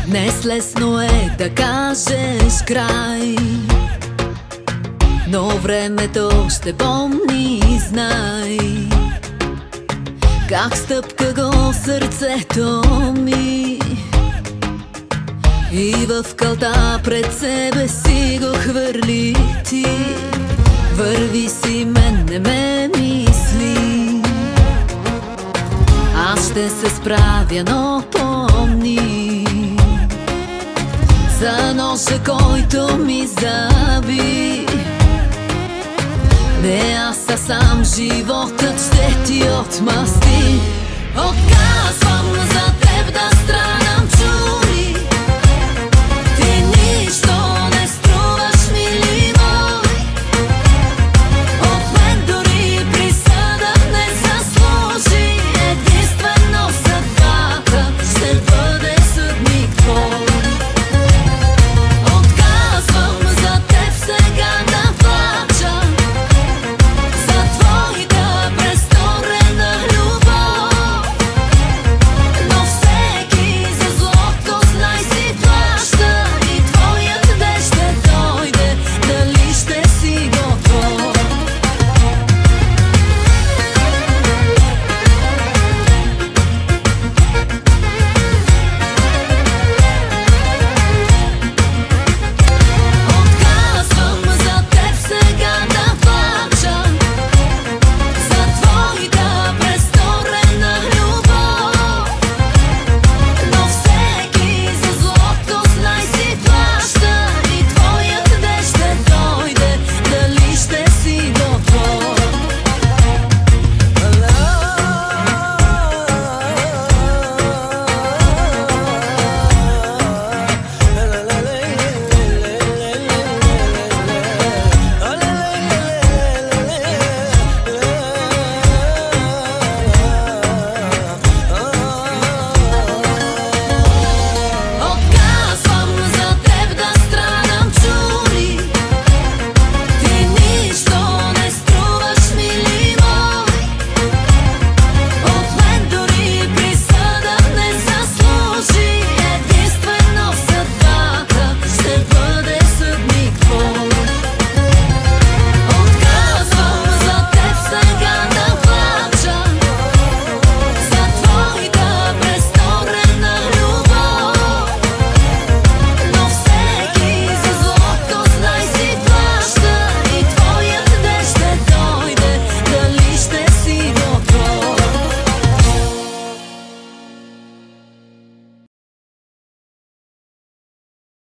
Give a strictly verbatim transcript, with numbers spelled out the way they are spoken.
Днес лесно е да кажеш край, но времето ще помни, знай как стъпка го сърцето ми и в калта пред себе си го хвърли ти. Върви си, мен не ме мисли, аз ще се справя, но помни за ножа, който ми заби. Не аз, а сам животът ще ти отмъсти.